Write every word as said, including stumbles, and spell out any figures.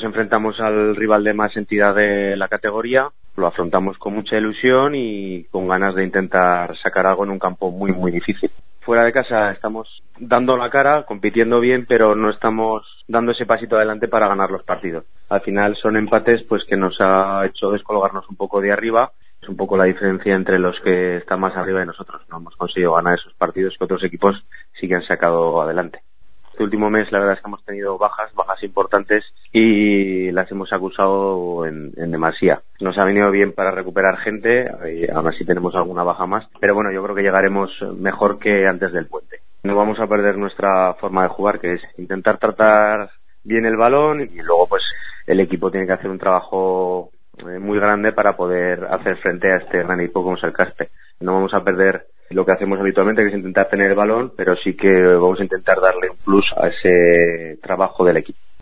enfrentamos al rival de más entidad de la categoría, lo afrontamos con mucha ilusión y con ganas de intentar sacar algo en un campo muy, muy difícil. Fuera de casa estamos dando la cara, compitiendo bien, pero no estamos dando ese pasito adelante para ganar los partidos. Al final son empates pues que nos ha hecho descolgarnos un poco de arriba. Es un poco la diferencia entre los que están más arriba y nosotros. No hemos conseguido ganar esos partidos que otros equipos sí que han sacado adelante. Este último mes la verdad es que hemos tenido bajas, bajas importantes y las hemos acusado en, en demasía. Nos ha venido bien para recuperar gente, y aún así tenemos alguna baja más, pero bueno, yo creo que llegaremos mejor que antes del puente. No vamos a perder nuestra forma de jugar, que es intentar tratar bien el balón y luego pues el equipo tiene que hacer un trabajo muy grande para poder hacer frente a este gran equipo como es el Caspe. No vamos a perder lo que hacemos habitualmente, que es intentar tener el balón, pero sí que vamos a intentar darle un plus a ese trabajo del equipo.